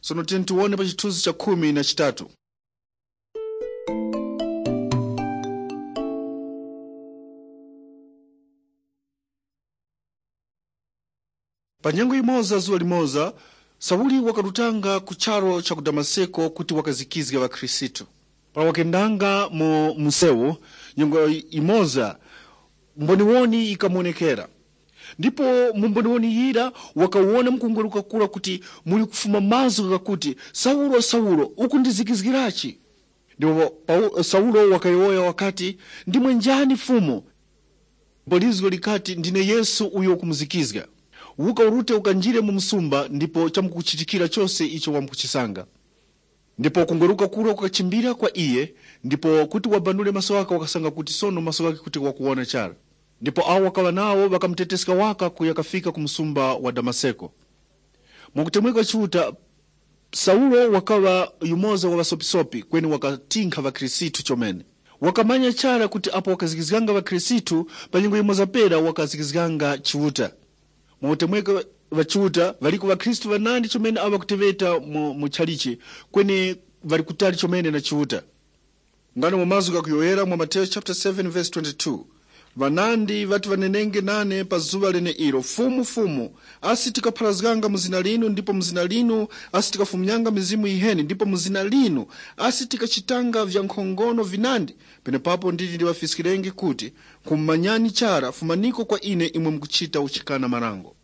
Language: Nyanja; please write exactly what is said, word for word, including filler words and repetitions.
Sono tiyeni tione pa chithunzi cha khumi na chitatu. Pa nyengo imoza zuwa limoza, Sauli wakatutanga ku charo cha ku Damaseko kuti wakazikizga wa Khristu. Pa wakendanga mu musewu, nyengo imoza mboniwoni ikamonekera. Ndipo mumboniwoni yira wakawona mkungweruka kula kuti muli kufuma mazu kakuti Saulo Saulo ukundizikizgirachi. Ndipo Saulo wakayoya wakati ndimwe njani fumo. Bolizgo likati ndine Yesu uyo kumuzikizga. Wuka urute ukanjire mu msumba ndipo chamukuchitikira chose icho wamukuchisanga. Ndipo kungweruka kula ukachimbira kwa iye ndipo kuti wabanule maso waka wakasanga kuti sono maso wake kuti wakuona chara. Ndipo awo wakawa nawo wakamteteska waka kuyakafika kumsumba wa Damaseko. Mwakutemweka chuta Saulo wakawa yumoza wa wasopisopi kweni wakatinka wa Krisitu chomene. Wakamanya chara kuti apo wakazikizganga wa Krisitu palingo yumoza pera wakazikizganga chuta. Mwakutemweka wa chuta valiko wa Kristu vanandi chomene awa kuteveta mu, mu chalichi kweni valikutali chomene na chuta. Ngano mamazu kakuyoera mwa Mateo chapter seven verse twenty-two. Vanandi vati vanenenge nane pa zuva lene ilo fumu fumu asitika phalazganga muzina linu ndipo muzina linu asitika fumnyanga mizimu iheni ndipo muzina linu asitika chitanga vya nkhongono vinandi pene papo nditi ndiwafiskirengi kuti kummanyani chara fumaniko kwa ine imwe mkuchita uchikana marango.